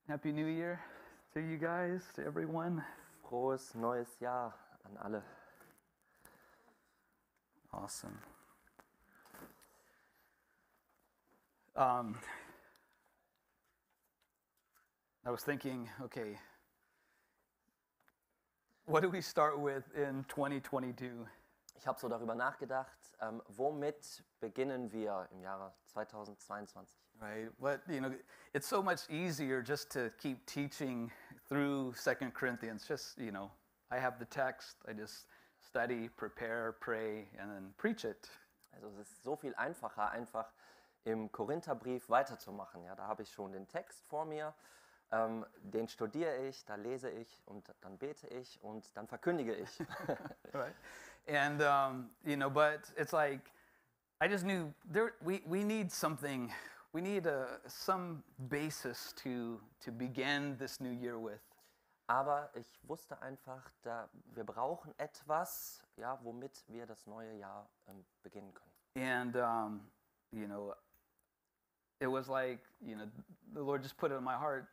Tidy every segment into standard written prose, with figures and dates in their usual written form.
Happy New Year to you guys, to everyone. Frohes neues Jahr an alle. Awesome. I was thinking, okay, what do we start with in 2022? Ich habe so darüber nachgedacht, womit beginnen wir im Jahre 2022? Right? It's so much easier just to keep teaching through 2 Corinthians. I have the text, I just study, prepare, pray, and then preach it. Also es ist so viel einfacher, einfach im Korintherbrief weiterzumachen. Ja, da habe ich schon den Text vor mir, den studiere ich, da lese ich und dann bete ich und dann verkündige ich. Right? And, but it's like, I just knew we need something, we need some basis to begin this new year with. Aber ich wusste einfach, wir brauchen etwas, ja, womit wir das neue Jahr beginnen können. And, it was like, the Lord just put it in my heart,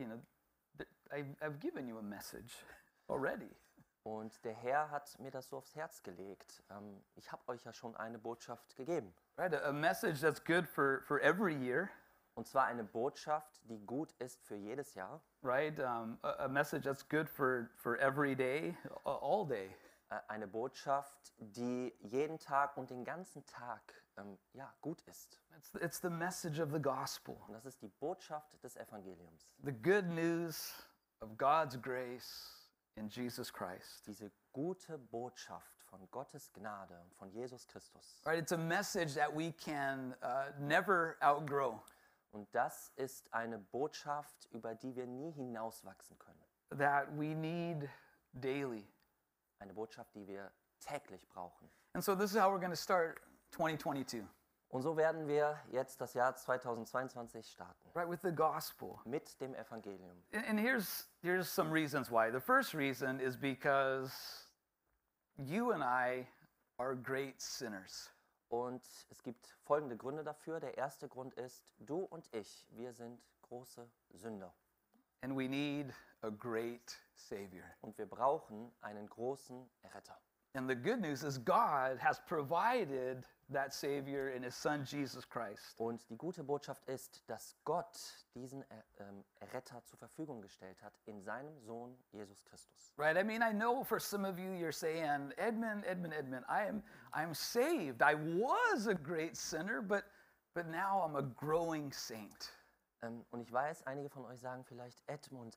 I've given you a message already. Und der Herr hat mir das so aufs Herz gelegt. Ich habe euch ja schon eine Botschaft gegeben. Right, a message that's good for every year. Und zwar eine Botschaft, die gut ist für jedes Jahr. Right, a message that's good for every day, all day. Eine Botschaft, die jeden Tag und den ganzen Tag ja, gut ist. It's the message of the gospel. Und das ist die Botschaft des Evangeliums. The good news of God's grace in Jesus Christ. Diese gute Botschaft von Gottes Gnade und von Jesus Christus. Right, it's a message that we can never outgrow. Und das ist eine Botschaft, über die wir nie hinauswachsen können. That we need daily. Eine Botschaft, die wir täglich brauchen. And so this is how we're going to start 2022. Und so werden wir jetzt das Jahr 2022 starten. Right, with the gospel. Mit dem Evangelium. And here's some reasons why. The first reason is because you and I are great sinners. Und es gibt folgende Gründe dafür. Der erste Grund ist, du und ich, wir sind große Sünder. And we need a great Savior. Und wir brauchen einen großen Erretter. And the good news is God has provided that Savior in His Son Jesus Christ. Und die gute Botschaft ist, dass Gott diesen Erretter zur Verfügung gestellt hat in seinem Sohn Jesus Christus. Right? I mean, I know for some of you, you're saying, Edmund, I'm saved. I was a great sinner, but now I'm a growing saint. Und ich weiß, einige von euch sagen vielleicht, Edmund,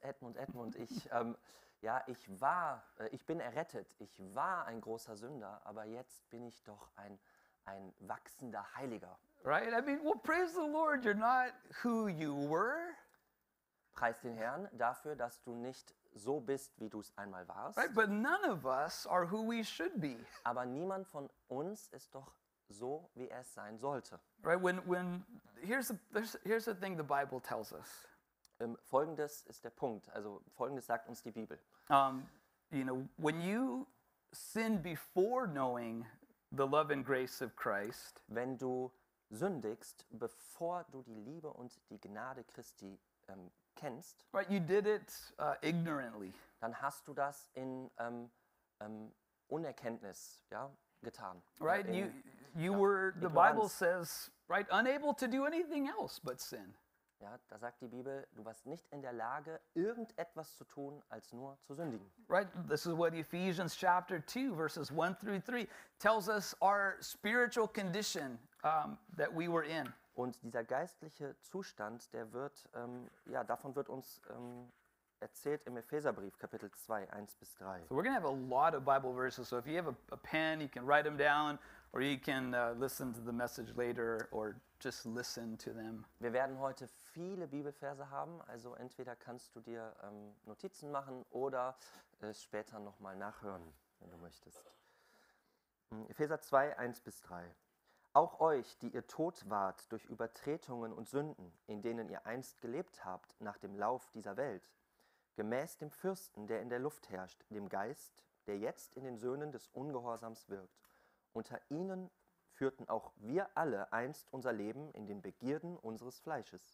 ich bin errettet, ich war ein großer Sünder, aber jetzt bin ich doch ein wachsender Heiliger. Right? I mean, well, praise the Lord, you're not who you were. Preis den Herrn dafür, dass du nicht so bist, wie du es einmal warst. Right? But none of us are who we should be. Aber niemand von uns ist doch so, wie er es sein sollte. Right? Here's the thing the Bible tells us. Folgendes ist der Punkt, also Folgendes sagt uns die Bibel. When you sin before knowing the love and grace of Christ, wenn du sündigst, bevor du die Liebe und die Gnade Christi kennst, right? You did it ignorantly. Dann hast du das in Unerkenntnis, ja, getan. Right? You were, the Bible says, right, unable to do anything else but sin. Ja, da sagt die Bibel, du warst nicht in der Lage, irgendetwas zu tun, als nur zu sündigen. Right? This is what Ephesians chapter 2, verses 1 through 3 tells us our spiritual condition that we were in. Und dieser geistliche Zustand, davon wird uns erzählt im Epheserbrief, Kapitel 2, 1 bis 3. So we're going to have a lot of Bible verses, so if you have a pen, you can write them down, or you can listen to the message later, or just listen to them. Wir werden heute viele Bibelverse haben, also entweder kannst du dir Notizen machen oder es später nochmal nachhören, wenn du möchtest. Epheser 2, 1 bis 3. Auch euch, die ihr tot wart durch Übertretungen und Sünden, in denen ihr einst gelebt habt nach dem Lauf dieser Welt, gemäß dem Fürsten, der in der Luft herrscht, dem Geist, der jetzt in den Söhnen des Ungehorsams wirkt. Unter ihnen führten auch wir alle einst unser Leben in den Begierden unseres Fleisches,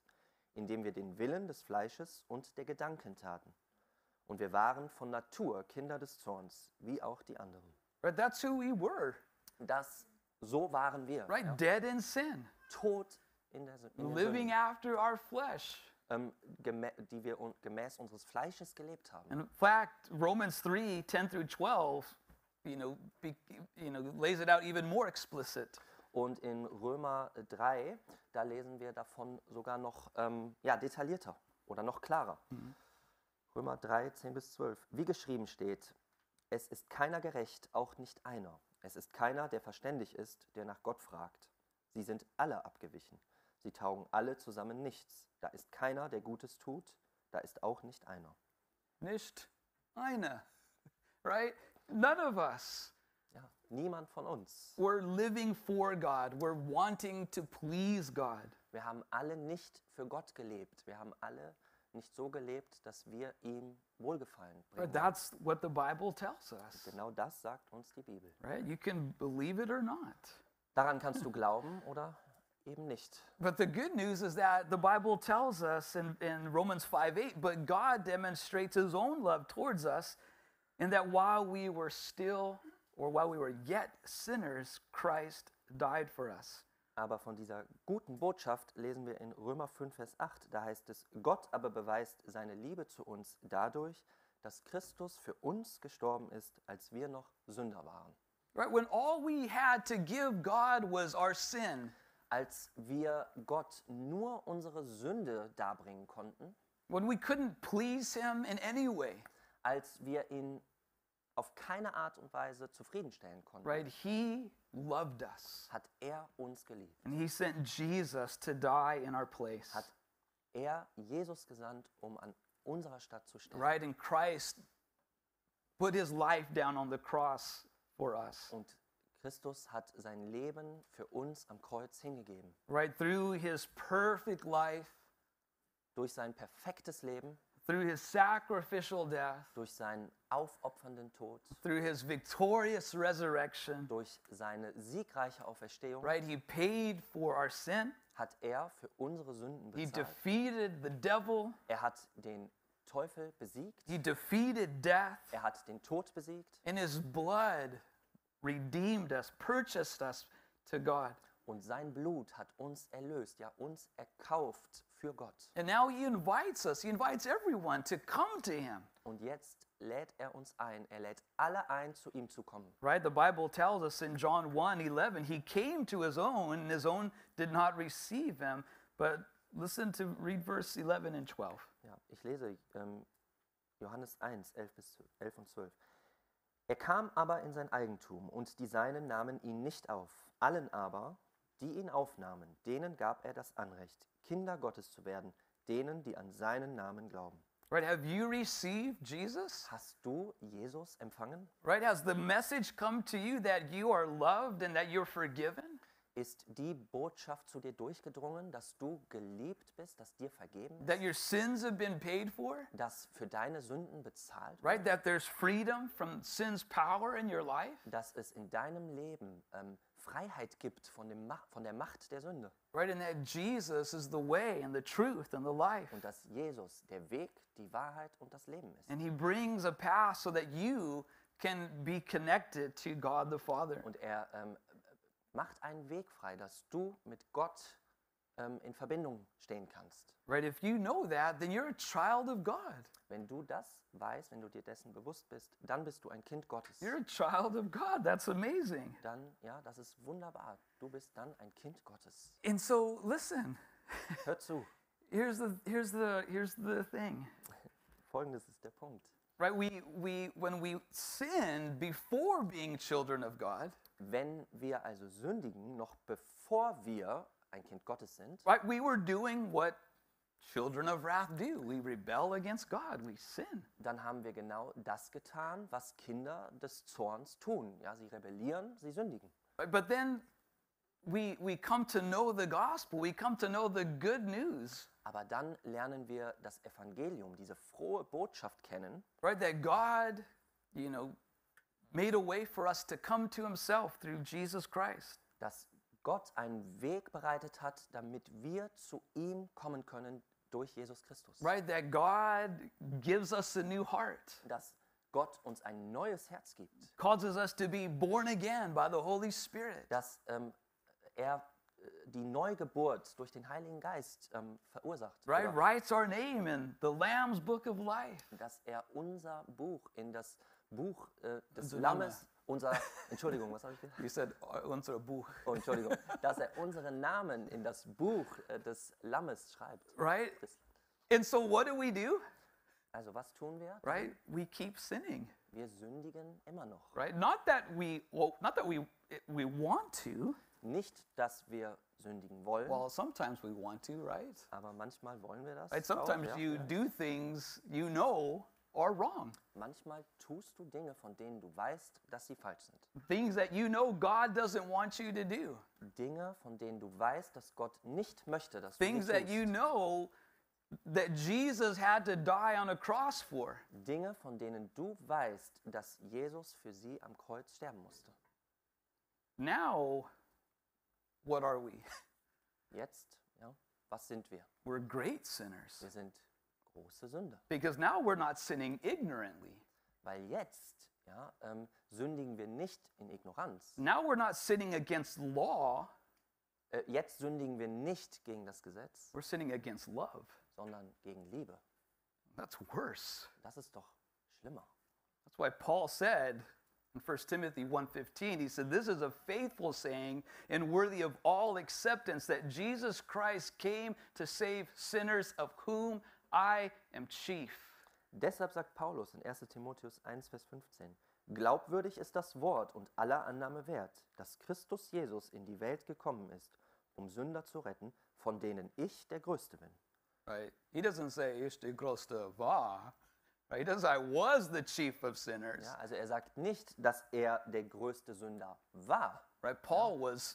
indem wir den Willen des Fleisches und der Gedanken taten. Und wir waren von Natur Kinder des Zorns, wie auch die anderen. Right? That's who we were. So waren wir. Right? Ja. Dead in sin. Tot in der in den Living Sünden, after our flesh. die wir gemäß unseres Fleisches gelebt haben. And in fact, Romans 3, 10 through 12, lays it out even more explicit. Und in Römer 3, da lesen wir davon sogar noch detaillierter oder noch klarer. Römer 3, 10 bis 12. Wie geschrieben steht, es ist keiner gerecht, auch nicht einer. Es ist keiner, der verständig ist, der nach Gott fragt. Sie sind alle abgewichen. Sie taugen alle zusammen nichts. Da ist keiner, der Gutes tut. Da ist auch nicht einer. Nicht einer. Right? None of us. Ja, niemand von uns. We're living for God. We're wanting to please God. Wir haben alle nicht für Gott gelebt. Wir haben alle nicht so gelebt, dass wir ihm Wohlgefallen bringen. But that's what the Bible tells us. Genau das sagt uns die Bibel. Right? You can believe it or not. Daran kannst du glauben oder eben nicht. But the good news is that the Bible tells us in Romans 5:8, but God demonstrates his own love towards us in that while we were still, or while we were yet sinners, Christ died for us. Aber von dieser guten Botschaft lesen wir in Römer 5, Vers 8. Da heißt es, Gott aber beweist seine Liebe zu uns dadurch, dass Christus für uns gestorben ist, als wir noch Sünder waren. Right? When all we had to give God was our sin. Als wir Gott nur unsere Sünde darbringen konnten, When we couldn't please him in any way. als wir ihn auf keine Art und Weise zufriedenstellen konnten, Right? He loved us. hat er uns geliebt. And he sent Jesus to die in our place. Hat er Jesus gesandt, um an unserer Stadt zu sterben. Right? And Christ put his life down on the cross for us. Und Christus hat sein Leben für uns am Kreuz hingegeben. Right? Through his perfect life, Durch sein perfektes Leben, through his sacrificial death, durch seinen aufopfernden Tod, through his victorious resurrection, durch seine siegreiche Auferstehung, right? He paid for our sin. hat er für unsere Sünden He bezahlt. defeated the devil. Er hat den Teufel besiegt, He defeated death. er hat den Tod besiegt And his blood redeemed us, purchased us to God. und sein Blut hat uns erlöst, ja uns erkauft für Gott. And now he invites us, he invites everyone to come to him. Und jetzt lädt er uns ein, er lädt alle ein, zu ihm zu kommen. Right? The Bible tells us in John 1:11, he came to his own did not receive him. But listen to read verse 11 and 12. Ja, ich lese Johannes 1, 11 und 12. Er kam aber in sein Eigentum, und die Seinen nahmen ihn nicht auf. Allen aber, die ihn aufnahmen, denen gab er das Anrecht, Kinder Gottes zu werden, denen, die an seinen Namen glauben. Right? Have you received Jesus? Hast du Jesus empfangen? Right? Has the message come to you that you are loved and that you're forgiven? Ist die Botschaft zu dir durchgedrungen, dass du geliebt bist, dass dir vergeben ist, That your sins have been paid for? dass für deine Sünden bezahlt Right? wird, That there's freedom from sin's power in your life? dass es in deinem Leben Freiheit gibt von der Macht der Sünde Right? And that Jesus is the way and the truth and the life. und dass Jesus der Weg, die Wahrheit und das Leben ist. And he brings a path so that you can be connected to God the Father. Und er macht einen Weg frei, dass du mit Gott in Verbindung stehen kannst. Right? If you know that, then you're a child of God. Wenn du das weißt, wenn du dir dessen bewusst bist, dann bist du ein Kind Gottes. You're a child of God. That's amazing. Dann, ja, das ist wunderbar. Du bist dann ein Kind Gottes. And so, listen. Hör zu. Here's the thing. Folgendes ist der Punkt. Right? When we sin before being children of God, Wenn wir also sündigen, noch bevor wir ein Kind Gottes sind, right? We were doing what children of wrath do. We rebel against God. We sin. dann haben wir genau das getan, was Kinder des Zorns tun. Ja, sie rebellieren, sie sündigen. Right? But then we come to know the gospel. We come to know the good news. Aber dann lernen wir das Evangelium, diese frohe Botschaft kennen, Right? That God, made a way for us to come to himself through Jesus Christ. dass Gott einen Weg bereitet hat, damit wir zu ihm kommen können durch Jesus Christus. right? That God gives us a new heart, Dass Gott uns ein neues Herz gibt. causes us to be born again by the Holy Spirit, Dass er die Neugeburt durch den Heiligen Geist verursacht. right? Oder Writes our name in the Lamb's Book of Life. dass er unser Buch in das Buch des Unser Lammes, Entschuldigung, was habe ich gesagt? You said unser Buch, Oh, Entschuldigung, dass er unseren Namen in das Buch des Lammes schreibt. right? Das, And so what do? also was tun wir? Right? We keep sinning, Wir sündigen immer noch. right? Not that we want to. Nicht, dass wir sündigen wollen, Well, sometimes we want to, right? aber manchmal wollen wir das. Right? auch, Sometimes ja, you ja. do things you know are wrong. Manchmal tust du Dinge, von denen du weißt, dass sie falsch sind. Things that you know God doesn't want you to do. Dinge, von denen du weißt, dass Gott nicht möchte, dass du Things sie that tust. you know that Jesus had to die on a cross for. Dinge, von denen du weißt, dass Jesus für sie am Kreuz sterben musste. Now, what are we? Jetzt, ja, was sind wir? We're great sinners. Wir sind große Sünder. Because now we're not sinning ignorantly. Weil jetzt, ja, sündigen wir nicht in Ignoranz. Now we're not sinning against law, Jetzt sündigen wir nicht gegen das Gesetz, we're sinning against love. sondern gegen Liebe. That's worse. Das ist doch schlimmer. That's why Paul said in 1 Timothy 1:15, he said, "This is a faithful saying and worthy of all acceptance that Jesus Christ came to save sinners, of whom I am chief." Deshalb sagt Paulus in 1. Timotheus 1, Vers 15, glaubwürdig ist das Wort und aller Annahme wert, dass Christus Jesus in die Welt gekommen ist, um Sünder zu retten, von denen ich der Größte bin. Right? He doesn't say "Ich der größte war." Right? He doesn't say "I was the chief of sinners." Ja, also er sagt nicht, dass er der größte Sünder war. Right? Paul was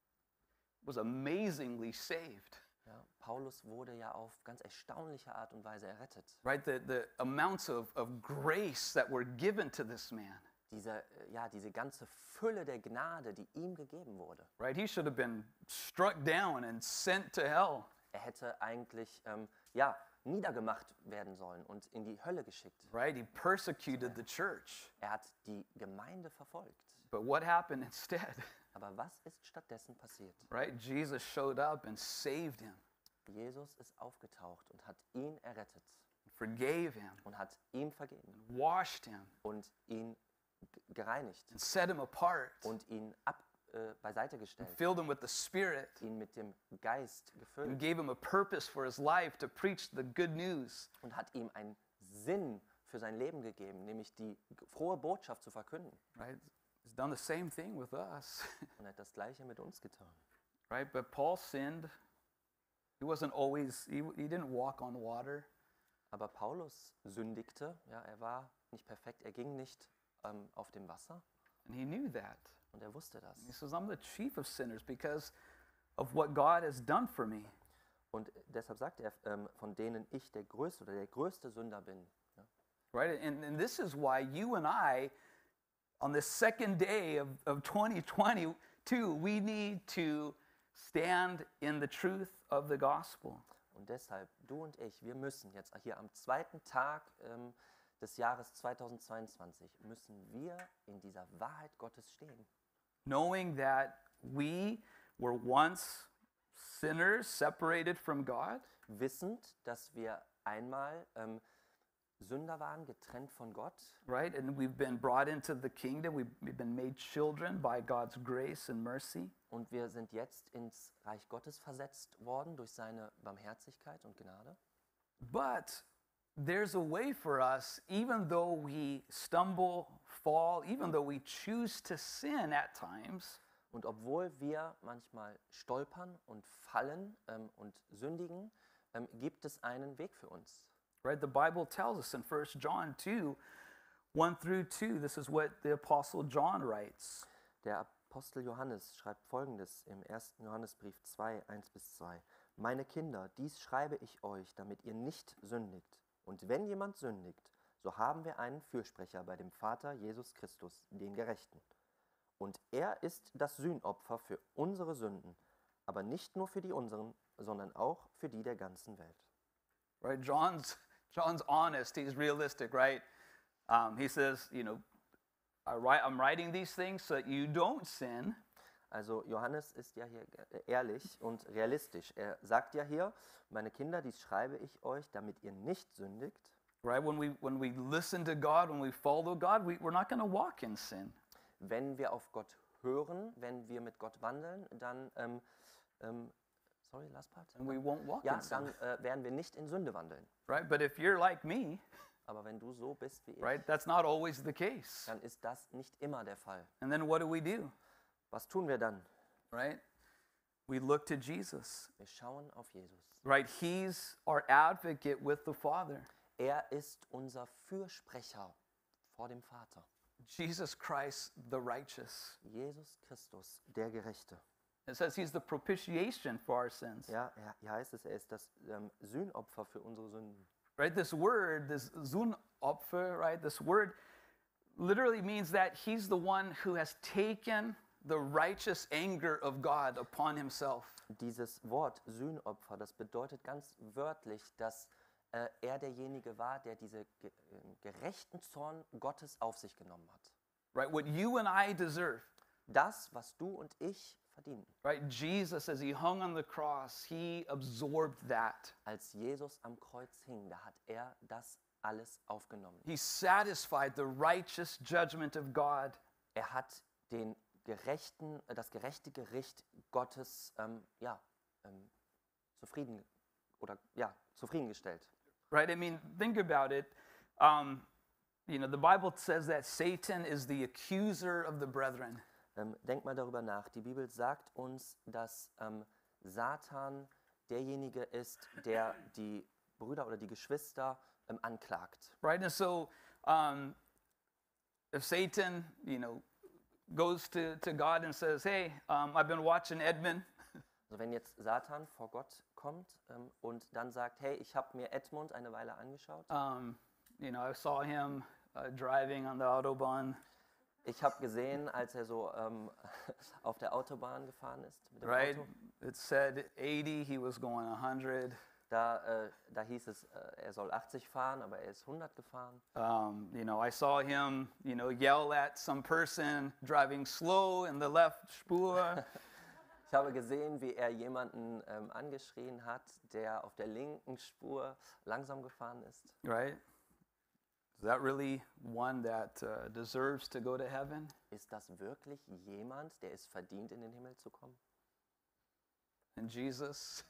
amazingly saved. Ja, Paulus wurde ja auf ganz erstaunliche Art und Weise errettet. Right? The amounts of grace that were given to this man. Diese ganze Fülle der Gnade, die ihm gegeben wurde. Right? He should have been struck down and sent to hell. Er hätte eigentlich niedergemacht werden sollen und in die Hölle geschickt. Right? He persecuted the church. Er hat die Gemeinde verfolgt. But what happened instead? Aber was ist stattdessen passiert? Right? Jesus showed up and saved him, Jesus ist aufgetaucht und hat ihn errettet forgave him, und hat ihm vergeben washed him, und ihn gereinigt and set him apart, und ihn beiseite gestellt, filled him with the Spirit, ihn mit dem Geist and gefüllt gave him a purpose for his life to preach the good news. und hat ihm einen Sinn für sein Leben gegeben, nämlich die frohe Botschaft zu verkünden. Right? He's done the same thing with us. Und er hat das Gleiche mit uns getan. Right? But Paul sinned. He wasn't always, he didn't walk on water. Aber Paulus sündigte, ja, er war nicht perfekt, er ging nicht auf dem Wasser And he knew that. und er wusste das. He says, I'm the chief of sinners because of what God has done for me. Und deshalb sagt er, von denen ich der Größte oder der größte Sünder bin. Ja. Right? And this is why you and I, on the second day of 2022, we need to stand in the truth of the gospel. Und deshalb, du und ich, wir müssen jetzt hier am zweiten Tag des Jahres 2022, müssen wir in dieser Wahrheit Gottes stehen. Knowing that we were once sinners separated from God, Wissend, dass wir einmal Sünder waren, getrennt von Gott. right? And we've been brought into the kingdom. We've been made children by God's grace and mercy. Und wir sind jetzt ins Reich Gottes versetzt worden durch seine Barmherzigkeit und Gnade. But there's a way for us, even though we stumble, fall, even though we choose to sin at times, Und obwohl wir manchmal stolpern und fallen und sündigen, gibt es einen Weg für uns. right? The Bible tells us in 1 John 2, 1 through 2, this is what the Apostle John writes. Der Apostel Johannes schreibt Folgendes im 1. Johannesbrief 2, 1 bis 2. Meine Kinder, dies schreibe ich euch, damit ihr nicht sündigt. Und wenn jemand sündigt, so haben wir einen Fürsprecher bei dem Vater Jesus Christus, den Gerechten. Und er ist das Sühnopfer für unsere Sünden, aber nicht nur für die unseren, sondern auch für die der ganzen Welt. right? John's honest. He's realistic, right? He says, I'm writing these things so that you don't sin. Also Johannes ist ja hier ehrlich und realistisch. Er sagt ja hier, meine Kinder, dies schreibe ich euch, damit ihr nicht sündigt. Right? When we listen to God, when we follow God, we're not going to walk in sin. Wenn wir auf Gott hören, wenn wir mit Gott wandeln, dann, sorry, last part. And we won't walk Ja, in sin. dann werden wir nicht in Sünde wandeln. Right? But if you're like me, Aber wenn du so bist wie ich, right, that's not always the case. dann ist das nicht immer der Fall. And then what do? Was tun wir dann? Right? We look to Jesus. Wir schauen auf Jesus. Right? He's our advocate with the Father. Er ist unser Fürsprecher vor dem Vater. Jesus Christ, the righteous. Jesus Christus, der Gerechte. It says he's the propitiation for our sins. Ja, hier heißt es, er ist das Sühnopfer für unsere Sünden. Right? This word, this Sühnopfer, right? This word literally means that he's the one who has taken the righteous anger of God upon himself. Dieses Wort Sühnopfer, das bedeutet ganz wörtlich, dass er derjenige war, der diese gerechten Zorn Gottes auf sich genommen hat. Right? What you and I deserve. Das, was du und ich verdienen. Right? Jesus, as he hung on the cross, he absorbed that. Als Jesus am Kreuz hing, da hat er das alles aufgenommen. He satisfied the righteous judgment of God. Er hat das gerechte Gericht Gottes zufriedengestellt. Right? I mean, think about it. The Bible says that Satan is the accuser of the brethren. Denk mal darüber nach. Die Bibel sagt uns, dass Satan derjenige ist, der die Brüder oder die Geschwister anklagt. Right? And so, if Satan, goes to God and says, hey, I've been watching Edmund. Also wenn jetzt Satan vor Gott kommt und dann sagt, hey, ich habe mir Edmund eine Weile angeschaut. I saw him driving on the Autobahn. Ich habe gesehen, als er so auf der Autobahn gefahren ist mit dem Right? Auto. It said 80, he was going 100. Da hieß es, er soll 80 fahren, aber er ist 100 gefahren. I saw him, yell at some person driving slow in the left Spur. Ich habe gesehen, wie er jemanden angeschrien hat, der auf der linken Spur langsam gefahren ist. Right? Is that really one that deserves to go to heaven? Ist das wirklich jemand, der es verdient, in den Himmel zu kommen? And Jesus,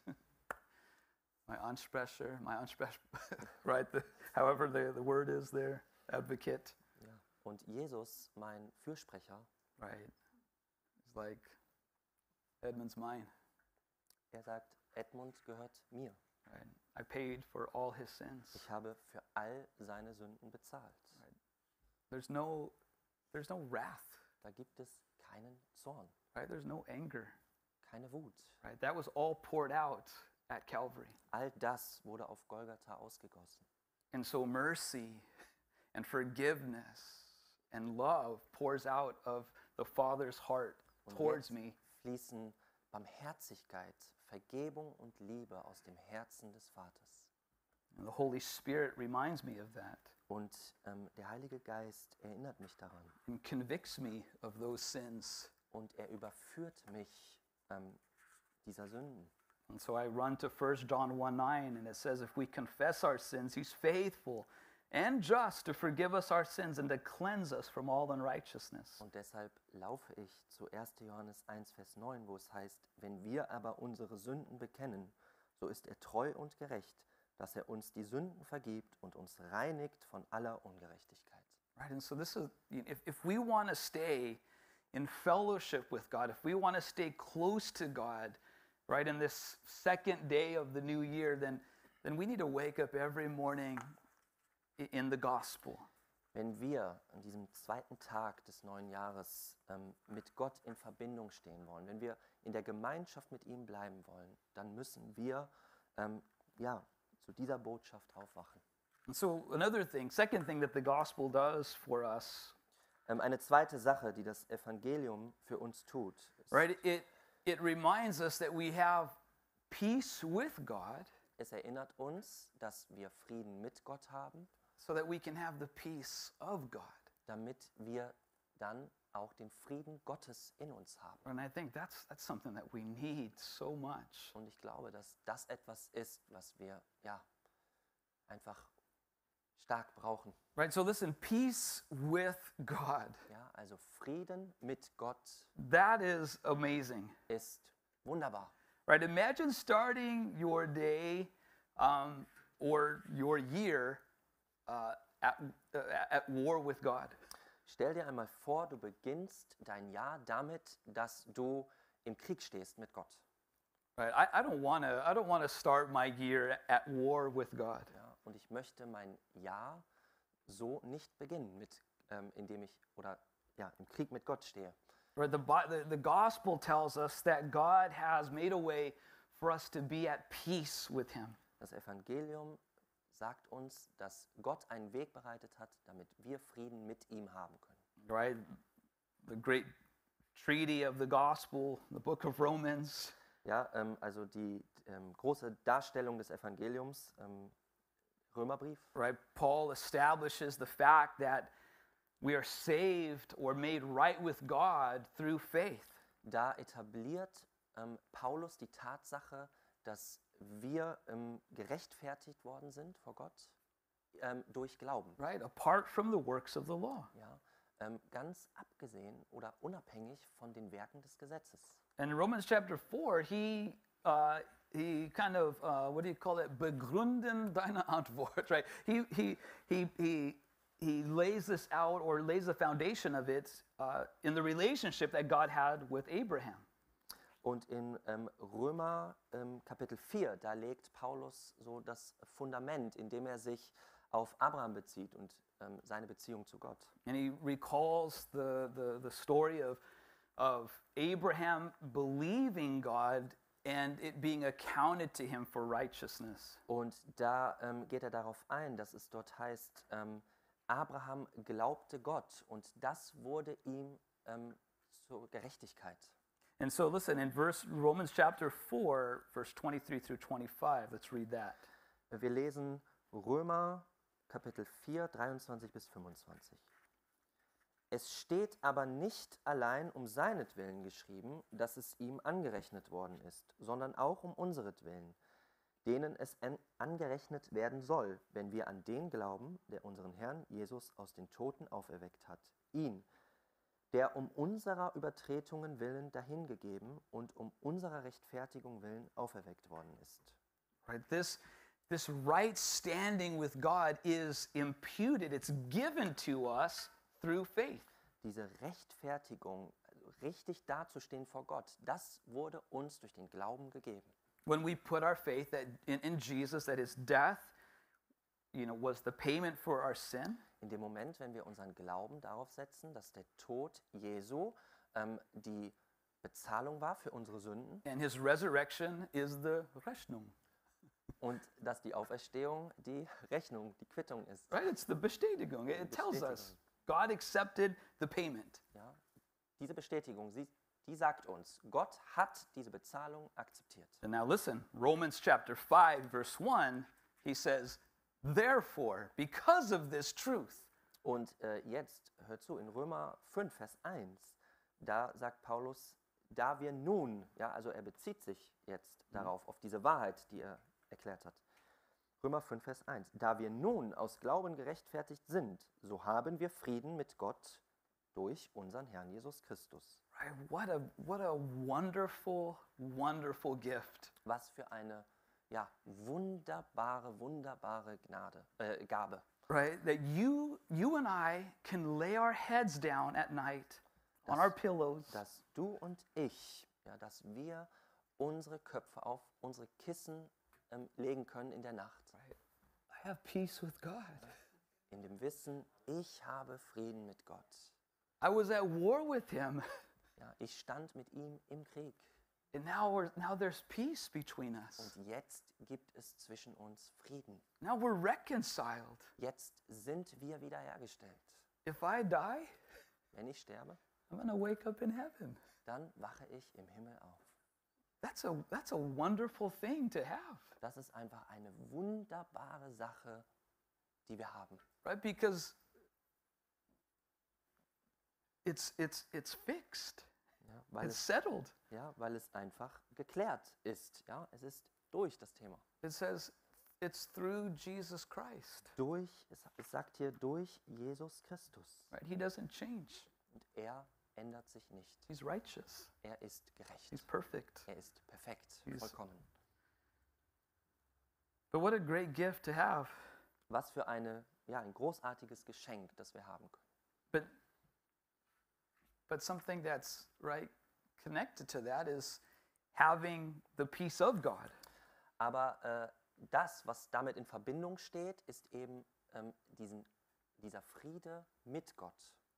my Ansprecher, right? However the word is there, advocate. Ja. Und Jesus, mein Fürsprecher, right? It's like Edmund's mine. Er sagt, Edmund gehört mir. Right? I paid for all his sins. Ich habe für all seine Sünden bezahlt. Right? There's no wrath. Da gibt es keinen Zorn, Right? There's no anger. keine Wut. Right? That was all poured out at Calvary. All das wurde auf Golgatha ausgegossen. And so mercy and forgiveness and love pours out of the Father's heart Und towards jetzt me. fließen Barmherzigkeit, Vergebung und Liebe aus dem Herzen des Vaters. And the Holy Spirit reminds me of that Und der Heilige Geist erinnert mich daran. and convicts me of those sins. Und er überführt mich dieser Sünden. And so I run to 1 John 1:9, and it says, if we confess our sins, he's faithful and just to forgive us our sins and to cleanse us from all unrighteousness. Und deshalb laufe ich zu 1. Johannes 1, Vers 9, wo es heißt, wenn wir aber unsere Sünden bekennen, so ist er treu und gerecht, dass er uns die Sünden vergibt und uns reinigt von aller Ungerechtigkeit. Right, and so this is, if we want to stay in fellowship with God, if we want to stay close to God, right, in this second day of the new year, then we need to wake up every morning in the gospel. Wenn wir an diesem zweiten Tag des neuen Jahres mit Gott in Verbindung stehen wollen, wenn wir in der Gemeinschaft mit ihm bleiben wollen, dann müssen wir zu dieser Botschaft aufwachen. And so second thing that the gospel does for us, Eine zweite Sache, die das Evangelium für uns tut, ist, right, it reminds us that we have peace with God. es erinnert uns, dass wir Frieden mit Gott haben, so that we can have the peace of God. damit wir dann auch den Frieden Gottes in uns haben. And I think that's something that we need so much. Und ich glaube, dass das etwas ist, was wir ja einfach stark brauchen. Right? So listen, peace with God. Ja, also Frieden mit Gott That is amazing. ist wunderbar. Right? Imagine starting your day or your year at war with God. Stell dir einmal vor, du beginnst dein Jahr damit, dass du im Krieg stehst mit Gott. Right? I don't want to start my year at war with God. Ja, und ich möchte mein Jahr so nicht beginnen, indem ich im Krieg mit Gott stehe. Right? The gospel tells us that God has made a way for us to be at peace with Him. Das Evangelium sagt uns, dass Gott einen Weg bereitet hat, damit wir Frieden mit ihm haben können. Right? The great treaty of the gospel, the book of Romans. Ja, also die große Darstellung des Evangeliums, Römerbrief. Right? Paul establishes the fact that we are saved or made right with God through faith. Da etabliert Paulus die Tatsache, dass wir gerechtfertigt worden sind vor Gott durch Glauben. Right? Apart from the works of the law. Ja, ganz abgesehen oder unabhängig von den Werken des Gesetzes. And in Romans chapter 4, he kind of, what do you call it? Begründen deine Antwort, right? He lays this out or lays the foundation of it in the relationship that God had with Abraham. Und in Römer Kapitel 4, da legt Paulus so das Fundament, indem er sich auf Abraham bezieht und seine Beziehung zu Gott. And he recalls the story of Abraham believing God and it being accounted to him for righteousness. Und da geht er darauf ein, dass es dort heißt, Abraham glaubte Gott und das wurde ihm zur Gerechtigkeit. And so listen, in Romans chapter 4, verse 23 through 25, let's read that. Wir lesen Römer Kapitel 4, 23 bis 25. Es steht aber nicht allein um seinetwillen geschrieben, dass es ihm angerechnet worden ist, sondern auch um unseretwillen, denen es angerechnet werden soll, wenn wir an den glauben, der unseren Herrn Jesus aus den Toten auferweckt hat, ihn, der um unserer Übertretungen willen dahingegeben und um unserer Rechtfertigung willen auferweckt worden ist. Right? This right standing with God is imputed. It's given to us through faith. Diese Rechtfertigung, also richtig dazustehen vor Gott, das wurde uns durch den Glauben gegeben. When we put our faith in Jesus, that his death, was the payment for our sin. In dem Moment, wenn wir unseren Glauben darauf setzen, dass der Tod Jesu die Bezahlung war für unsere Sünden And his resurrection is the Rechnung. und dass die Auferstehung die Rechnung, die Quittung ist. Right? It's the Bestätigung. It tells us Bestätigung. God accepted the payment. Ja? Diese Bestätigung, die sagt uns, Gott hat diese Bezahlung akzeptiert. And now listen, Romans chapter 5, verse 1, he says, therefore, because of this truth. Und jetzt, hört zu, in Römer 5, Vers 1, da sagt Paulus, da wir nun, ja, also er bezieht sich jetzt darauf, auf diese Wahrheit, die er erklärt hat. Römer 5, Vers 1, da wir nun aus Glauben gerechtfertigt sind, so haben wir Frieden mit Gott durch unseren Herrn Jesus Christus. Right? What a wonderful, wonderful gift. Was für eine wunderbare Gabe. Right? That you and I can lay our heads down at night on our pillows. Dass du und ich, ja, dass wir unsere Köpfe auf unsere Kissen legen können in der Nacht. Right? I have peace with God. In dem Wissen, ich habe Frieden mit Gott. I was at war with him. Ja, ich stand mit ihm im Krieg. And now there's peace between us. Und jetzt gibt es zwischen uns Frieden. Now we're reconciled. Jetzt sind wir wiederhergestellt. If I die, Wenn ich sterbe, I'm going to wake up in heaven. dann wache ich im Himmel auf. That's a wonderful thing to have, Das ist einfach eine wunderbare Sache, die wir haben. right? Because it's fixed. Ja, weil It's es, settled. ja, weil es einfach geklärt ist. Ja, es ist durch das Thema. It says it's through Jesus Christ, Es sagt hier durch Jesus Christus. right? He doesn't change. Und er ändert sich nicht. He's righteous. Er ist gerecht. He's perfect. Er ist perfekt, He's- vollkommen. But what a great gift to have. Was für ein großartiges Geschenk, das wir haben können. But something that's right connected to that is having the peace of God. Aber das, was damit in Verbindung steht, ist eben dieser Friede mit Gott.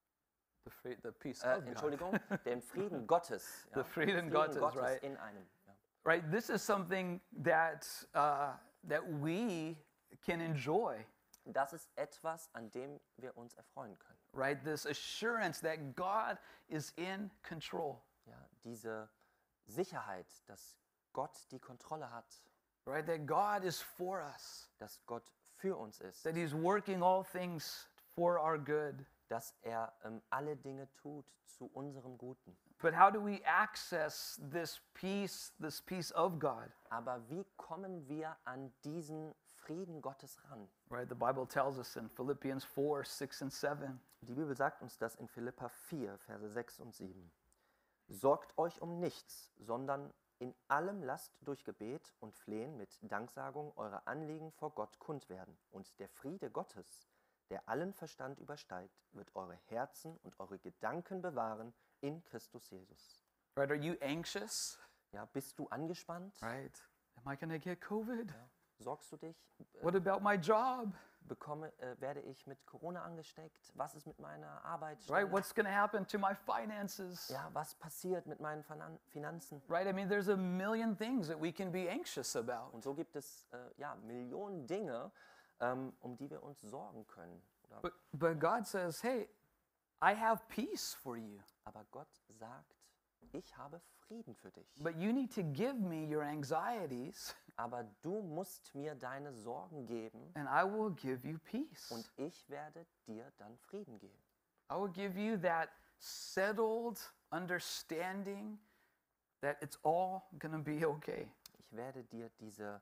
The peace of God. Entschuldigung, den Frieden Gottes. The Frieden Gottes, right. in einem. Ja. Right? This is something that that we can enjoy. Das ist etwas, an dem wir uns erfreuen können. Right? This assurance that God is in control. Ja, diese Sicherheit, dass Gott die Kontrolle hat, Right? That God is for us. dass Gott für uns ist, That He's working all things for our good. dass er alle Dinge tut zu unserem Guten. But how do we access this peace of God? Aber wie kommen wir an diesen Frieden Gottes ran? Right? The Bible tells us in Philippians 4, 6 and 7. Die Bibel sagt uns das in Philipper 4, Verse 6 und 7. Sorgt euch um nichts, sondern in allem lasst durch Gebet und Flehen mit Danksagung eure Anliegen vor Gott kund werden. Und der Friede Gottes, der allen Verstand übersteigt, wird eure Herzen und eure Gedanken bewahren in Christus Jesus. Right? Are you anxious? Ja, bist du angespannt? Right? Am I going to get COVID? Ja. Sorgst du dich? What about my job? Werde ich mit Corona angesteckt? Was ist mit meiner Arbeit? Right? What's going to happen to my finances? Ja, was passiert mit meinen Finanzen? Right? I mean, there's a million things that we can be anxious about. Und so gibt es Millionen Dinge, um die wir uns sorgen können. Oder? But God says, hey, I have peace for you. Aber Gott sagt, ich habe Frieden für dich. But you need to give me your anxieties, Aber du musst mir deine Sorgen geben and I will give you peace. und ich werde dir dann Frieden geben. I will give you that settled understanding that it's all going to be okay. Ich werde dir diese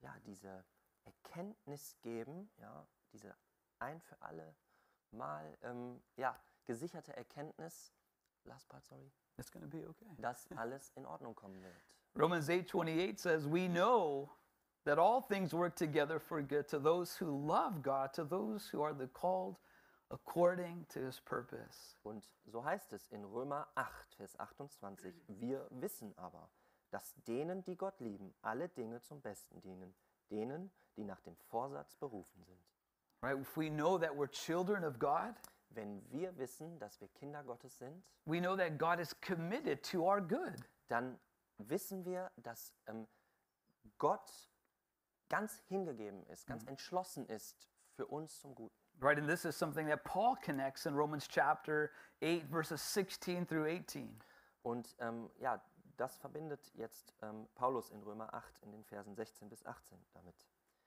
Erkenntnis geben, diese ein für alle Mal gesicherte Erkenntnis, last part, sorry, It's going to be okay. dass alles in Ordnung kommen wird. Romans 8:28 says, we know that all things work together for good to those who love God, to those who are the called according to his purpose. Und so heißt es in Römer 8, Vers 28, wir wissen aber, dass denen, die Gott lieben, alle Dinge zum Besten dienen, denen, die nach dem Vorsatz berufen sind. Right? If we know that we're children of God, Wenn wir wissen, dass wir Kinder Gottes sind, we know that God is committed to our good. dann wissen wir, dass Gott ganz hingegeben ist, ganz entschlossen ist für uns zum Guten. Right? And this is something that Paul connects in Romans chapter 8, verses 16 through 18. Und das verbindet jetzt Paulus in Römer 8 in den Versen 16 bis 18 damit.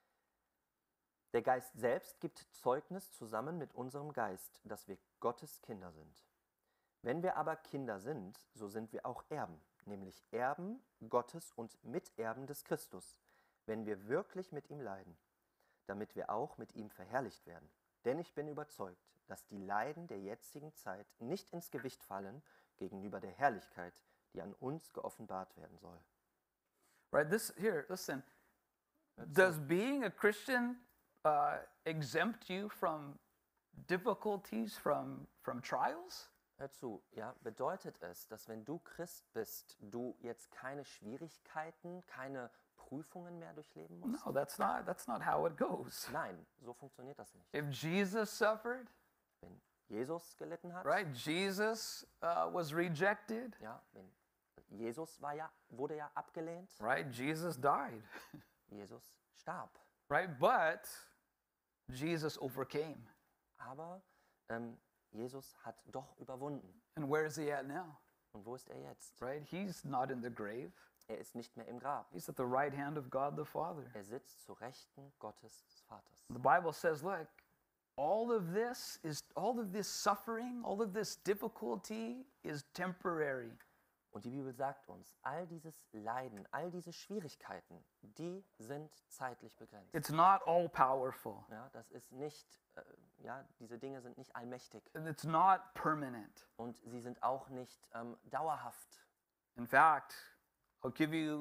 Der Geist selbst gibt Zeugnis zusammen mit unserem Geist, dass wir Gottes Kinder sind. Wenn wir aber Kinder sind, so sind wir auch Erben, nämlich Erben Gottes und Miterben des Christus, wenn wir wirklich mit ihm leiden, damit wir auch mit ihm verherrlicht werden. Denn ich bin überzeugt, dass die Leiden der jetzigen Zeit nicht ins Gewicht fallen gegenüber der Herrlichkeit, die an uns geoffenbart werden soll. Right? Listen. Does being a Christian exempt you from difficulties, from trials? Hör zu, bedeutet es, dass wenn du Christ bist, du jetzt keine Schwierigkeiten, keine Prüfungen mehr durchleben musst? No, that's not how it goes. Nein, so funktioniert das nicht. If Jesus suffered, Wenn Jesus gelitten hat, right? Jesus was rejected, wenn Jesus wurde ja abgelehnt, right? Jesus died, Jesus starb. right? But Jesus overcame. Aber Jesus hat doch überwunden. And where is he at now? Und wo ist er jetzt? Right? He's not in the grave. Er ist nicht mehr im Grab. He's at the right hand of God the Father. Er sitzt zu Rechten Gottes des Vaters. The Bible says, look, all of this suffering, all of this difficulty is temporary. Und die Bibel sagt uns, all dieses Leiden, all diese Schwierigkeiten, die sind zeitlich begrenzt. It's not all powerful. Ja, das ist nicht, diese Dinge sind nicht allmächtig And it's not permanent. und sie sind auch nicht dauerhaft. In fact, I'll give you,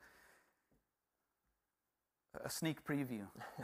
a sneak preview.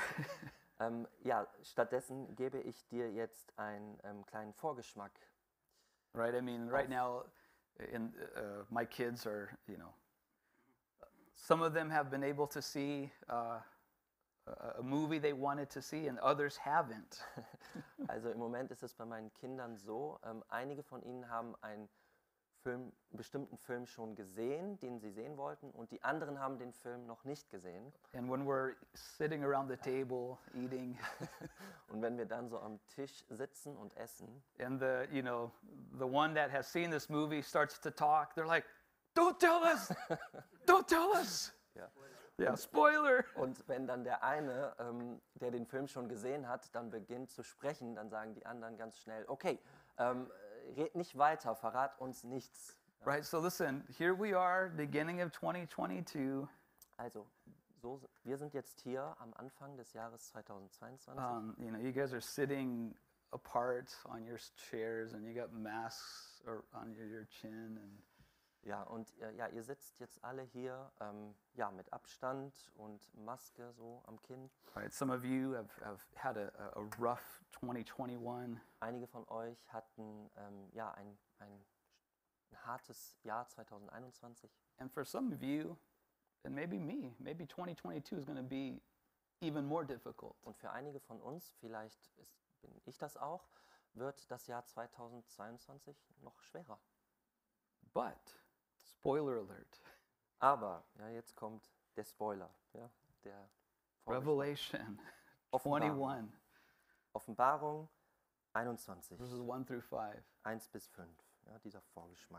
Stattdessen gebe ich dir jetzt einen kleinen Vorgeschmack. Right? I mean, right now, my kids are, some of them have been able to see a movie they wanted to see, and others haven't. Also im Moment ist es bei meinen Kindern so, einige von ihnen haben einen bestimmten Film schon gesehen, den sie sehen wollten, und die anderen haben den Film noch nicht gesehen. And when we're sitting around the table eating, Und wenn wir dann so am Tisch sitzen und essen, and the one that has seen this movie starts to talk, they're like, "Don't tell us! Don't tell us!" ja. Yeah, spoiler. Und wenn dann der eine, der den Film schon gesehen hat, dann beginnt zu sprechen, dann sagen die anderen ganz schnell, okay, red nicht weiter, verrat uns nichts. Right, so listen, here we are, beginning of 2022. Also, wir sind jetzt hier am Anfang des Jahres 2022. You guys are sitting apart on your chairs and you got masks on your chin. And Ja, und ihr sitzt jetzt alle hier mit Abstand und Maske so am Kinn. right, some of you have had a rough 2021. Einige von euch hatten ein hartes Jahr 2021. And for some of you, and maybe me, maybe 2022 is going to be even more difficult. Und für einige von uns, vielleicht bin ich das auch, wird das Jahr 2022 noch schwerer. But, spoiler alert, Aber, jetzt kommt der Spoiler, der Vorgeschmack. Revelation Offenbarung. 21, Offenbarung 21, verses 1 through 5. 1 bis 5, dieser Vorgeschmack.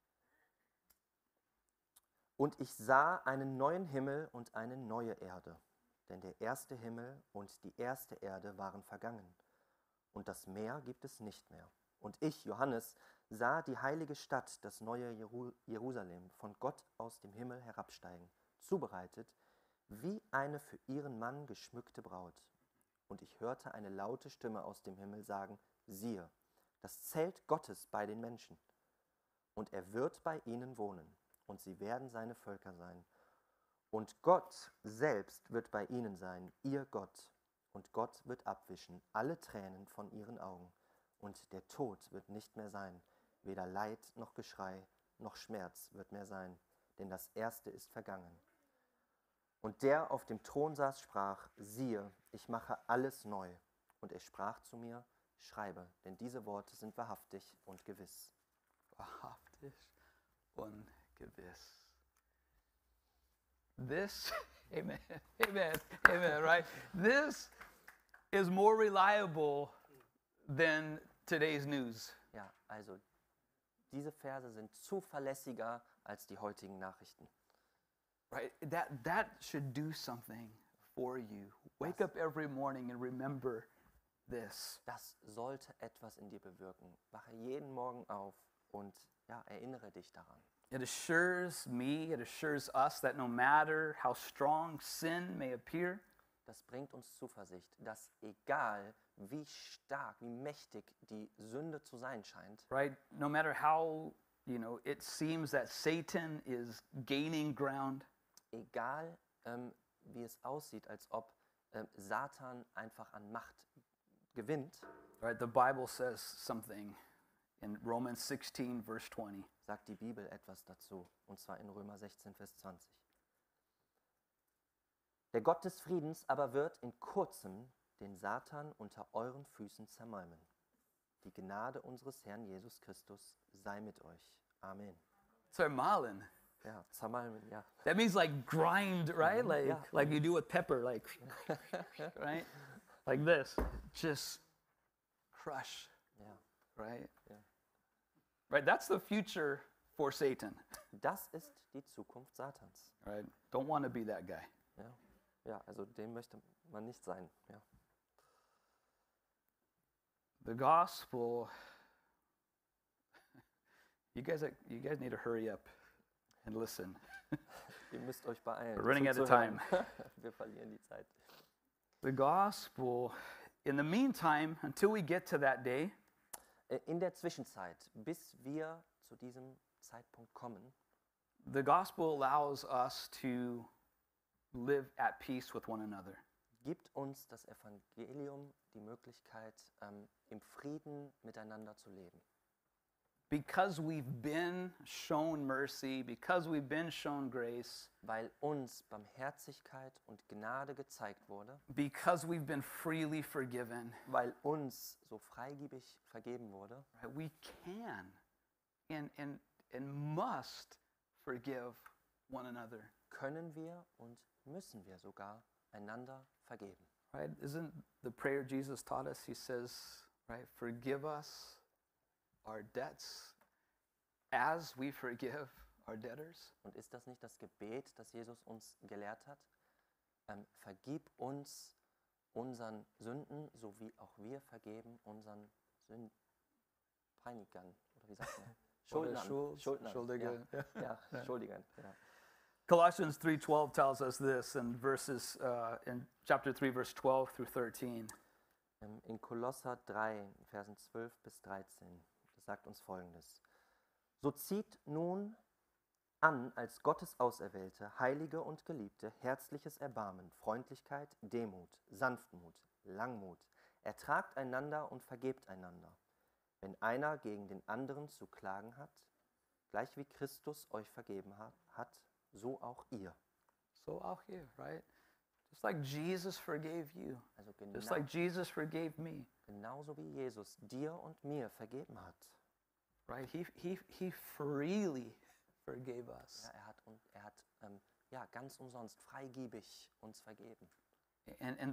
Und ich sah einen neuen Himmel und eine neue Erde, denn der erste Himmel und die erste Erde waren vergangen, und das Meer gibt es nicht mehr. Und ich, Johannes, sah die heilige Stadt, das neue Jerusalem, von Gott aus dem Himmel herabsteigen, zubereitet wie eine für ihren Mann geschmückte Braut. Und ich hörte eine laute Stimme aus dem Himmel sagen, siehe, das Zelt Gottes bei den Menschen. Und er wird bei ihnen wohnen, und sie werden seine Völker sein. Und Gott selbst wird bei ihnen sein, ihr Gott. Und Gott wird abwischen alle Tränen von ihren Augen. Und der Tod wird nicht mehr sein, weder Leid noch Geschrei noch Schmerz wird mehr sein, denn das Erste ist vergangen. Und der auf dem Thron saß, sprach, siehe, ich mache alles neu. Und er sprach zu mir, schreibe, denn diese Worte sind wahrhaftig und gewiss. Wahrhaftig und gewiss. This, amen, right? This is more reliable than today's news. Ja, also diese Verse sind zuverlässiger als die heutigen Nachrichten. Right? That should do something for you. Wake up every morning and remember this. Das sollte etwas in dir bewirken. Wache jeden Morgen auf und erinnere dich daran. It assures me, it assures us that no matter how strong sin may appear, Das bringt uns Zuversicht, dass egal wie stark, wie mächtig die Sünde zu sein scheint, right? No matter how, it seems that Satan is gaining ground, egal wie es aussieht, als ob Satan einfach an Macht gewinnt, right? The Bible says something in Romans 16, verse 20. sagt die Bibel etwas dazu, und zwar in Römer 16, Vers 20. Der Gott des Friedens aber wird in kurzem den Satan unter euren Füßen zermalmen. Die Gnade unseres Herrn Jesus Christus sei mit euch. Amen. Zermahlen. Ja, zermalmen, ja. That means like grind, right? Like Yeah. like you do with pepper, like right? Like this. Just crush, Ja, right? Yeah. Right, that's the future for Satan. Das ist die Zukunft Satans. Right? Don't want to be that guy. Ja, ja, also dem möchte man nicht sein. Ja. The gospel. You guys need to hurry up and listen. Ihr müsst euch beeilen. We're running out of zuzuhören. Wir verlieren die Zeit. The gospel. In the meantime, until we get to that day, In der Zwischenzeit, bis wir zu diesem Zeitpunkt kommen, the gospel allows us to live at peace with one another. gibt uns das Evangelium die Möglichkeit, im Frieden miteinander zu leben. Because we've been shown mercy, because we've been shown grace, Weil uns Barmherzigkeit und Gnade gezeigt wurde, because we've been freely forgiven, weil uns so freigebig vergeben wurde, right, we can and must forgive one another. können wir und müssen wir sogar einander vergeben. Right? Isn't the prayer Jesus taught us? He says, right, forgive us our debts as we forgive our debtors. Und ist das nicht das Gebet, das Jesus uns gelehrt hat? Vergib uns unseren Sünden, so wie auch wir vergeben unseren Peinigern. Oder wie sagt man? Schuldnern. Schuldige. Ja, Schuldigern. Ja. Colossians 3:12 tells us this in chapter 3, verse 12 through 13. In Kolosser 3, Versen 12 bis 13, das sagt uns Folgendes. So zieht nun an als Gottes Auserwählte, Heilige und Geliebte, herzliches Erbarmen, Freundlichkeit, Demut, Sanftmut, Langmut. Ertragt einander und vergebt einander. Wenn einer gegen den anderen zu klagen hat, gleich wie Christus euch vergeben hat, so auch ihr. So auch you, right? Just like Jesus forgave you. Also Just like Jesus forgave me. genauso wie Jesus dir und mir vergeben hat. Right? He freely forgave us. Ja, er hat ja, ganz umsonst, freigebig uns vergeben. And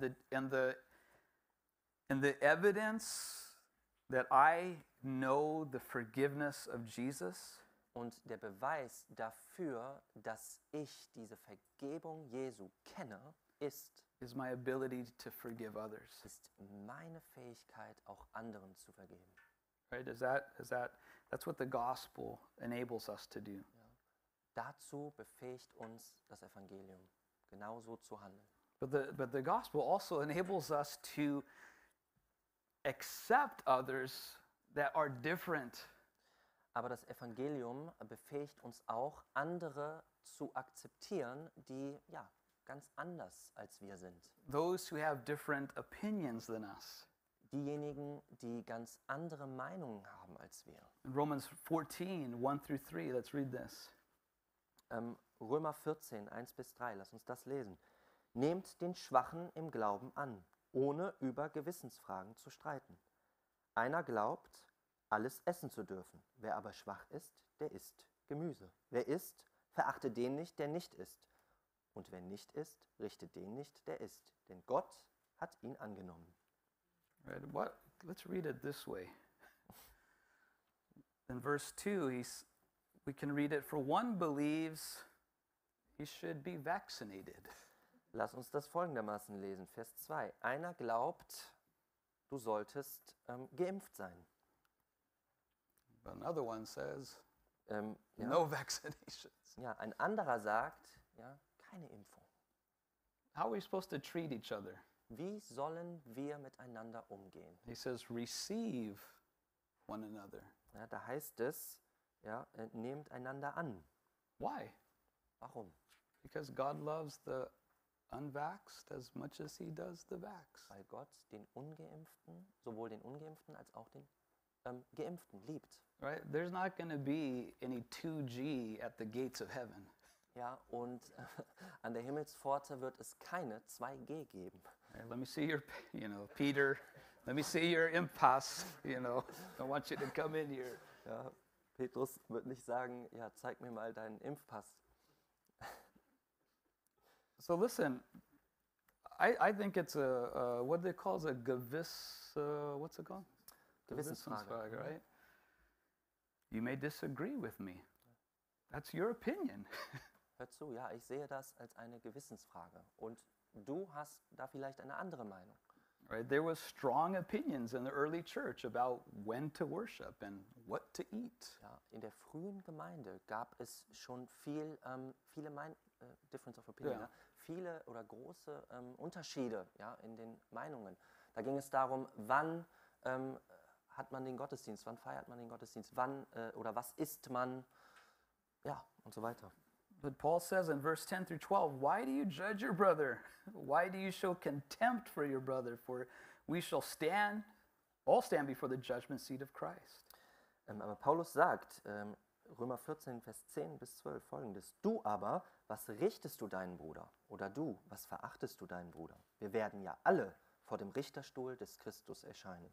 the evidence that I know the forgiveness of Jesus Und der Beweis dafür, dass ich diese Vergebung Jesu kenne, ist my ability to forgive others. meine Fähigkeit, auch anderen zu vergeben. Right? That's what the gospel enables us to do. Ja. Dazu befähigt uns das Evangelium, genauso zu handeln. But the gospel also enables us to accept others that are different. Aber das Evangelium befähigt uns auch, andere zu akzeptieren, die ja, ganz anders als wir sind. Those who have different opinions than us. Diejenigen, die ganz andere Meinungen haben als wir. In Romans 14, 1 through 3, let's read this. Römer 14, 1 bis 3, lass uns das lesen. Nehmt den Schwachen im Glauben an, ohne über Gewissensfragen zu streiten. Einer glaubt, alles essen zu dürfen. Wer aber schwach ist, der isst Gemüse. Wer isst, verachte den nicht, der nicht isst. Und wer nicht isst, richte den nicht, der isst. Denn Gott hat ihn angenommen. Right? Let's read it this way. In verse 2, we can read it, for one believes he should be vaccinated. Lass uns das folgendermaßen lesen, Vers 2. Einer glaubt, du solltest geimpft sein. But another one says, Ja, no vaccinations. ja, ein anderer sagt, ja, keine Impfung. How are we supposed to treat each other? Wie sollen wir miteinander umgehen? He says, receive one another. Ja, da heißt es, ja, nehmt einander an. Why? Warum? Because God loves the unvaxxed as much as he does the vax. Weil Gott den Ungeimpften, sowohl den Ungeimpften als auch den Geimpften liebt. Right? There's not going to be any 2G at the gates of heaven. Ja, und an der Himmelspforte wird es keine 2G geben. Right, let me see your, Peter, let me see your impasse, I want you to come in here. Ja, Petrus wird nicht sagen, ja, zeig mir mal deinen Impfpass. So listen, I think it's what they call a what's it called? Gewissensfrage. Right? You may disagree with me. That's your opinion. Hör zu, ja, ich sehe das als eine Gewissensfrage. Und du hast da vielleicht eine andere Meinung. Right? There was strong opinions in the early church about when to worship and what to eat. Ja, in der frühen Gemeinde gab es schon viele Difference of Opinion, Ja. ja, viele oder große Unterschiede, ja, in den Meinungen. Da ging es darum, wann hat man den Gottesdienst, wann feiert man den Gottesdienst, wann oder was isst man, ja, und so weiter. But Paul says in verse 10 through 12, why do you judge your brother? Why do you show contempt for your brother? For we shall all stand before the judgment seat of Christ. Aber Paulus sagt, Römer 14, Vers 10 bis 12 folgendes: Du aber, was richtest du deinen Bruder? Oder du, was verachtest du deinen Bruder? Wir werden ja alle vor dem Richterstuhl des Christus erscheinen.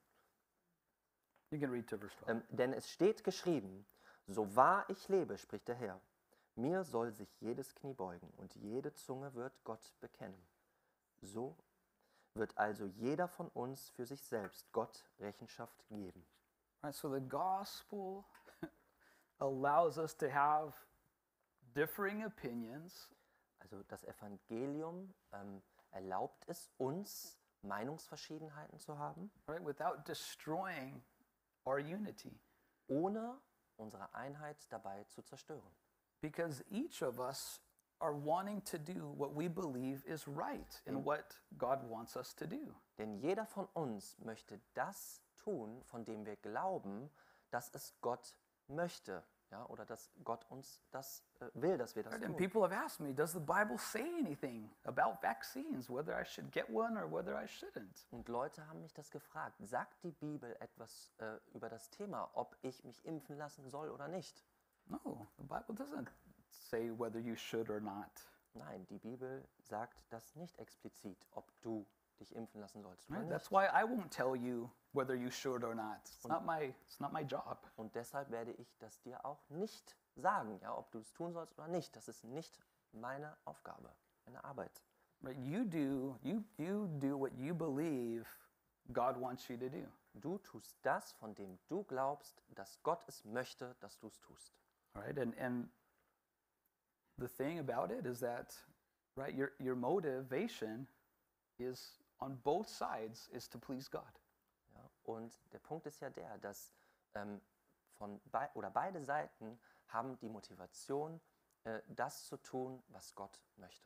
You can read to verse 12. Denn es steht geschrieben, so wahr ich lebe, spricht der Herr, mir soll sich jedes Knie beugen und jede Zunge wird Gott bekennen. So wird also jeder von uns für sich selbst Gott Rechenschaft geben. Right, so the gospel allows us to have differing opinions, Also das Evangelium erlaubt es uns, Meinungsverschiedenheiten zu haben, right, without destroying our unity. ohne unsere Einheit dabei zu zerstören. Because each of us are wanting to do what we believe is right and what God wants us to do. Denn jeder von uns möchte das tun, von dem wir glauben, dass es Gott möchte, ja, oder dass Gott uns das will, dass wir das Right? And tun. people have asked me, does the Bible say anything about vaccines, whether I should get one or whether I shouldn't? Und Leute haben mich das gefragt. Sagt die Bibel etwas über das Thema, ob ich mich impfen lassen soll oder nicht? No, the Bible doesn't say whether you should or not. Nein, die Bibel sagt das nicht explizit, ob du dich impfen lassen sollst oder Right? nicht. That's why I won't tell you whether you should or not. It's not my job. Und deshalb werde ich das dir auch nicht sagen, ja, ob du es tun sollst oder nicht. Das ist nicht meine Aufgabe, meine Arbeit. Right? You do what you believe God wants you to do. Du tust das, von dem du glaubst, dass Gott es möchte, dass du es tust. Right? And the thing about it is that, right, your motivation is on both sides is to please God. Ja? Und der Punkt ist ja der, dass beide Seiten haben die Motivation, das zu tun, was Gott möchte.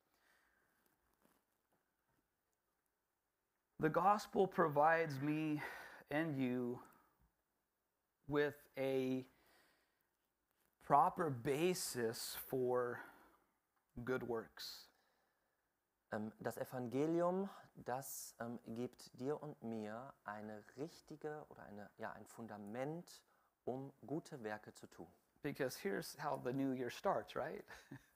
The gospel provides me and you with a proper basis for good works. Das Evangelium, das gibt dir und mir eine richtige oder ein Fundament, um gute Werke zu tun. Because here's how the new year starts, right?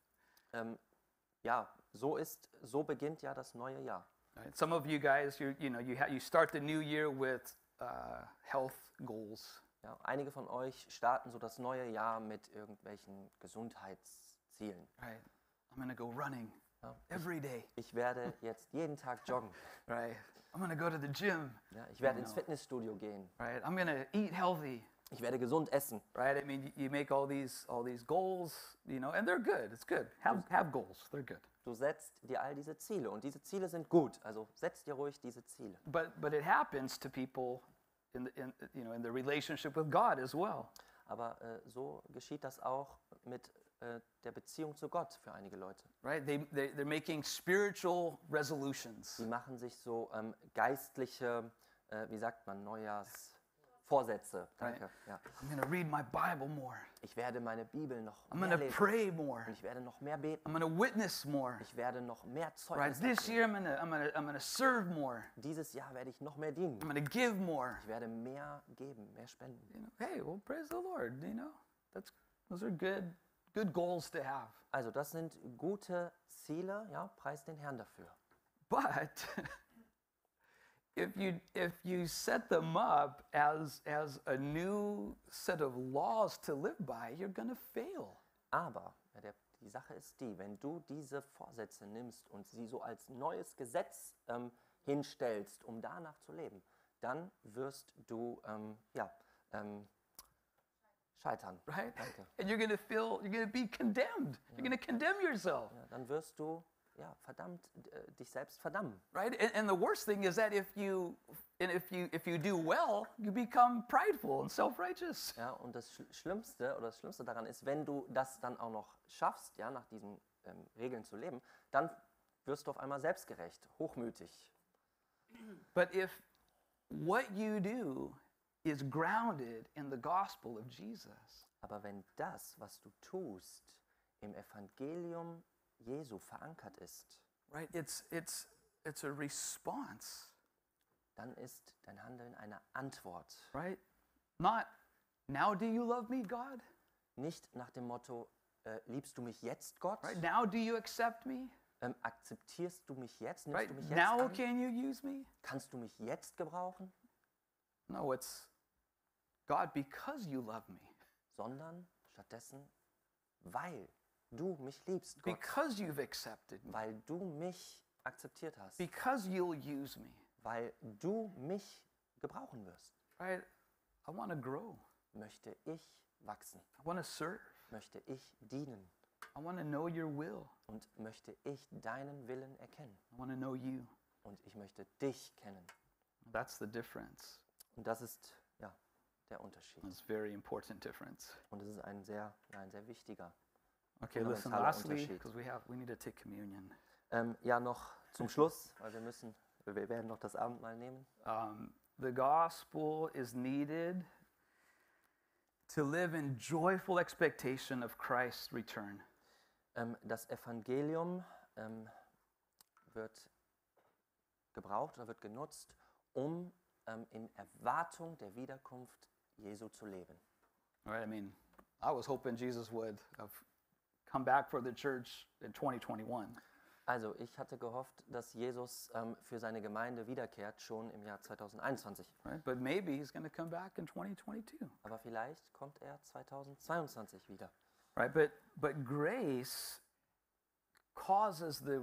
Ja, so beginnt ja das neue Jahr. Right? Some of you guys, you start the new year with health goals. Ja, einige von euch starten so das neue Jahr mit irgendwelchen Gesundheitszielen. Right? I'm gonna go running Ja, every day. ich werde jetzt jeden Tag joggen. Right? I'm gonna go to the gym. Ja, ich werde ins Fitnessstudio gehen. Right? I'm gonna eat healthy. Ich werde gesund essen. Right? I mean, you make all these goals, and they're good. It's good. Have goals. They're good. Du setzt dir all diese Ziele und diese Ziele sind gut. Also setz dir ruhig diese Ziele. But it happens to people in the relationship with God as well. Aber so geschieht das auch mit der Beziehung zu Gott für einige Leute. Right? They're making spiritual resolutions. Sie machen sich so geistliche, wie sagt man, Neujahrsvorsätze. Danke. Right. Ja. I'm gonna read my Bible more. Ich werde meine Bibel noch I'm mehr gonna lesen. pray more. Und ich werde noch mehr beten. I'm gonna witness more. Ich werde noch mehr Right? Zeugnis This abgeben. year I'm gonna serve more. Dieses Jahr werde ich noch mehr dienen. I'm gonna give more. Ich werde mehr geben, mehr spenden. Hey, well, praise the Lord. Those are good goals to have. Also das sind gute Ziele, ja, preis den Herrn dafür. But if you set them up as a new set of laws to live by, you're going to fail. Aber die Sache ist die, wenn du diese Vorsätze nimmst und sie so als neues Gesetz hinstellst, um danach zu leben, dann wirst du scheitern. right? Danke. And you're going to be condemned. You're going to condemn yourself, Ja, dann wirst du dich selbst verdammen. right? And the worst thing is that if you do well, you become prideful and self-righteous. Ja, und das Schlimmste daran ist, wenn du das dann auch noch schaffst, ja, nach diesen Regeln zu leben, dann wirst du auf einmal selbstgerecht, hochmütig. But if what you do is grounded in the gospel of Jesus, Aber wenn das, was du tust, im Evangelium Jesu verankert ist, right? It's a response, dann ist dein Handeln eine Antwort. right? Not now do you love me, God? Nicht nach dem Motto, liebst du mich jetzt, Gott? Right? Now do you accept me? Akzeptierst du mich jetzt? Nimmst Right? du mich jetzt Now an? can you use me? Kannst du mich jetzt gebrauchen? No, it's God, because you love me, Sondern stattdessen, weil du mich liebst, Gott. because you've accepted me, Weil du mich akzeptiert hast. because you'll use me, Weil du mich gebrauchen wirst. right? I want to grow. Möchte ich wachsen. I want to serve. Möchte ich dienen. I want to know your will. Und möchte ich deinen Willen erkennen. I want to know you. Und ich möchte dich kennen. That's the difference. Und das ist der Unterschied. It's a very important difference. Und es ist ein sehr wichtiger. Okay, listen, Fundamentaler lastly, Unterschied. because we need to take communion. Noch zum Schluss, weil wir werden noch das Abendmahl nehmen. The gospel is needed to live in joyful expectation of Christ's return. Das Evangelium wird gebraucht oder wird genutzt, um in Erwartung der Wiederkunft Jesu zu leben. Right? I mean, I was hoping Jesus would have come back for the church in 2021. Also ich hatte gehofft, dass Jesus für seine Gemeinde wiederkehrt, schon im Jahr 2021. Right? But maybe he's going to come back in 2022. Aber vielleicht kommt er 2022 wieder. Right? But grace causes the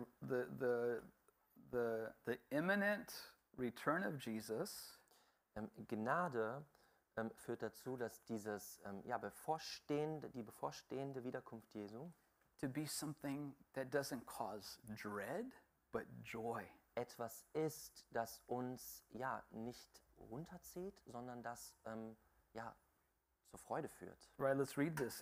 imminent return of Jesus Gnade führt dazu, dass die bevorstehende Wiederkunft Jesu to be something that doesn't cause dread, but joy. etwas ist, das uns nicht runterzieht, sondern das zur Freude führt. Right? Let's read this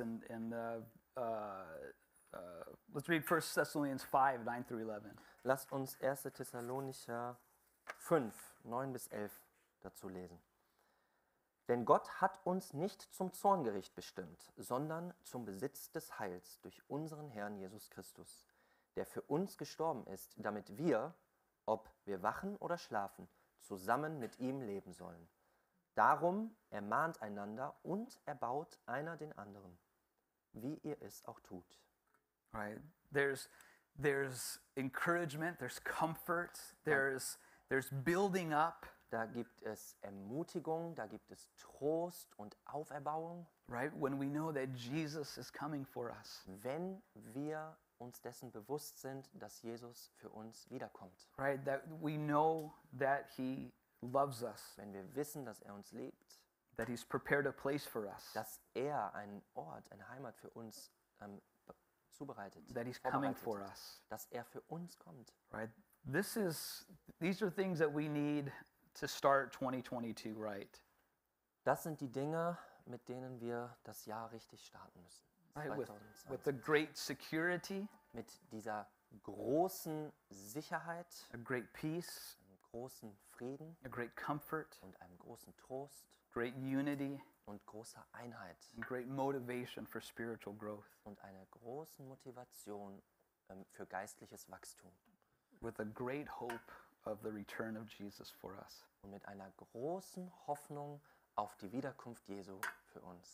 let's read 1 Thessalonians 5, 9 through 11. Lasst uns 1. Thessalonicher 5, 9 bis 11 dazu lesen. Denn Gott hat uns nicht zum Zorngericht bestimmt, sondern zum Besitz des Heils durch unseren Herrn Jesus Christus, der für uns gestorben ist, damit wir, ob wir wachen oder schlafen, zusammen mit ihm leben sollen. Darum ermahnt einander und erbaut einer den anderen, wie ihr es auch tut. Right? There's encouragement, there's comfort, there's building up. Da gibt es Ermutigung, da gibt es Trost und Auferbauung, Right? When we know that Jesus is coming for us. wenn wir uns dessen bewusst sind, dass Jesus für uns wiederkommt. Right? That we know that he loves us, Wenn wir wissen, dass er uns liebt, that he's prepared a place for us, dass er einen Ort, eine Heimat für uns zubereitet, that he's coming vorbereitet for hat, us. dass er für uns kommt. Right? These are things that we need to start 2022 right. Das sind die Dinge, mit denen wir das Jahr richtig starten müssen. Right? With 2022. the great security, Mit dieser großen Sicherheit, a great peace, einem großen Frieden a great comfort, und einem großen Trost great unity, und großer Einheit and great motivation for spiritual growth. und einer großen Motivation für geistliches Wachstum With a great hope of the return of Jesus for us. und mit einer großen Hoffnung auf die Wiederkunft Jesu für uns.